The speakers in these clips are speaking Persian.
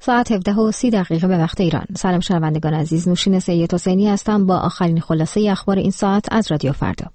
ساعت 17:30 به وقت ایران. سلام شنوندگان عزیز، نوشین سید حسینی هستم با آخرین خلاصه اخبار این ساعت از رادیو فردا.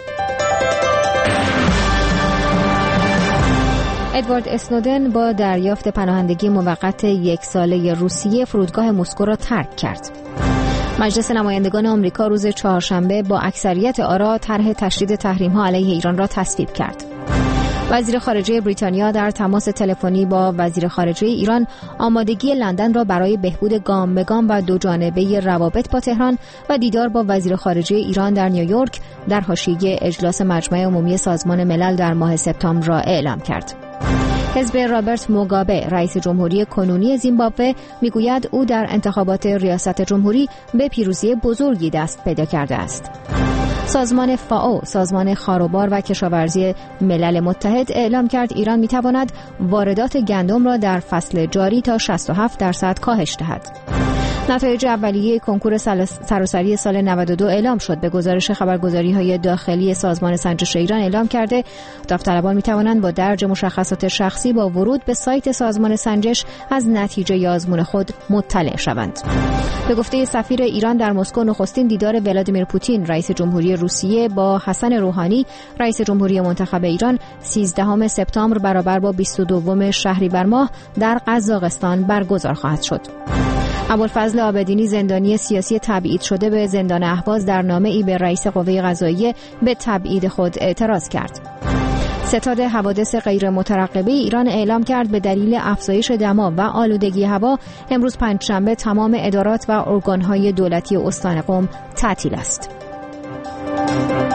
ادوارد اسنودن با دریافت پناهندگی موقت 1 ساله روسیه فرودگاه مسکو را ترک کرد. مجلس نمایندگان آمریکا روز چهارشنبه با اکثریت آرا طرح تشدید تحریم‌ها علیه ایران را تصویب کرد. وزیر خارجه بریتانیا در تماس تلفنی با وزیر خارجه ایران آمادگی لندن را برای بهبود گام به گام و دو جانبه روابط با تهران و دیدار با وزیر خارجه ایران در نیویورک در حاشیه اجلاس مجمع عمومی سازمان ملل در ماه سپتامبر را اعلام کرد. حزب رابرت موگابه رئیس جمهوری کنونی زیمبابوه میگوید او در انتخابات ریاست جمهوری به پیروزی بزرگی دست پیدا کرده است. سازمان فائو، سازمان خاروبار و کشاورزی ملل متحد اعلام کرد ایران میتواند واردات گندم را در فصل جاری تا 67% کاهش دهد. نتایج اولیه کنکور سراسری سال 92 اعلام شد. به گزارش خبرگزاری‌های داخلی سازمان سنجش ایران اعلام کرده داوطلبان می‌توانند با درج مشخصات شخصی با ورود به سایت سازمان سنجش از نتیجه آزمون خود مطلع شوند. به گفته سفیر ایران در مسکو، نخستین دیدار ولادیمیر پوتین رئیس جمهوری روسیه با حسن روحانی رئیس جمهوری منتخب ایران 13 سپتامبر برابر با 22 شهریور ماه در قزاقستان برگزار خواهد شد. ابوالفضل عابدینی زندانی سیاسی تبعید شده به زندان اهواز در نامه‌ای به رئیس قوه قضاییه به تبعید خود اعتراض کرد. ستاد حوادث غیر مترقبه ایران اعلام کرد به دلیل افزایش دما و آلودگی هوا امروز پنجشنبه تمام ادارات و ارگان‌های دولتی استان قم تعطیل است.